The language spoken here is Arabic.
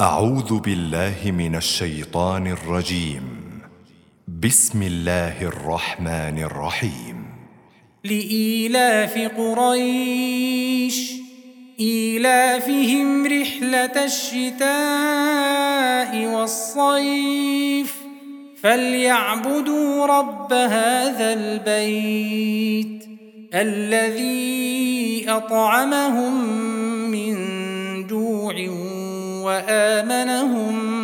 أعوذ بالله من الشيطان الرجيم. بسم الله الرحمن الرحيم. لإيلاف قريش إيلافهم رحلة الشتاء والصيف فليعبدوا رب هذا البيت الذي أطعمهم من جوع وآمنهم